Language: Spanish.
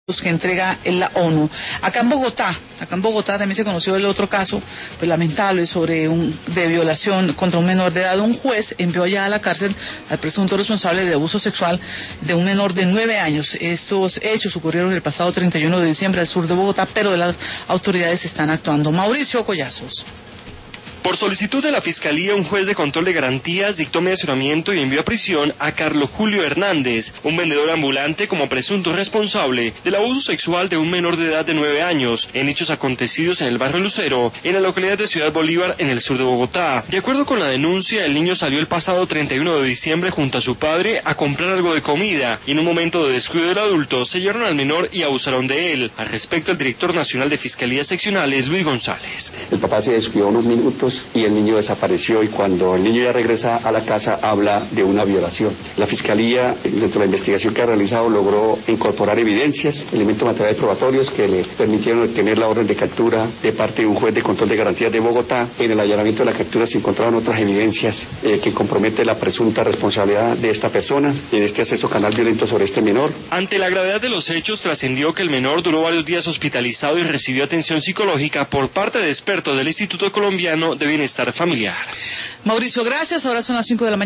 que entrega la ONU. Acá en Bogotá también se conoció el otro caso, pues lamentable, de violación contra un menor de edad. Un juez envió allá a la cárcel al presunto responsable de abuso sexual de un menor de 9 años. Estos hechos ocurrieron el pasado 31 de diciembre al sur de Bogotá, pero las autoridades están actuando. Mauricio Collazos. Por solicitud de la Fiscalía, un juez de control de garantías dictó mencionamiento y envió a prisión a Carlos Julio Hernández, un vendedor ambulante, como presunto responsable del abuso sexual de un menor de edad de 9 años, en hechos acontecidos en el barrio Lucero, en la localidad de Ciudad Bolívar, en el sur de Bogotá. De acuerdo con la denuncia, el niño salió el pasado 31 de diciembre junto a su padre a comprar algo de comida, y en un momento de descuido del adulto, se llevaron al menor y abusaron de él. Al respecto, el director nacional de Fiscalías Seccionales, Luis González. El papá se descuidó unos minutos y el niño desapareció, y cuando el niño ya regresa a la casa habla de una violación. La Fiscalía, dentro de la investigación que ha realizado, logró incorporar evidencias, elementos materiales probatorios que le permitieron obtener la orden de captura de parte de un juez de control de garantías de Bogotá. En el allanamiento de la captura se encontraron otras evidencias que comprometen la presunta responsabilidad de esta persona en este acceso canal violento sobre este menor. Ante la gravedad de los hechos, trascendió que el menor duró varios días hospitalizado y recibió atención psicológica por parte de expertos del Instituto Colombiano de Bienestar Familiar. Mauricio, gracias. Ahora son las 5 de la mañana.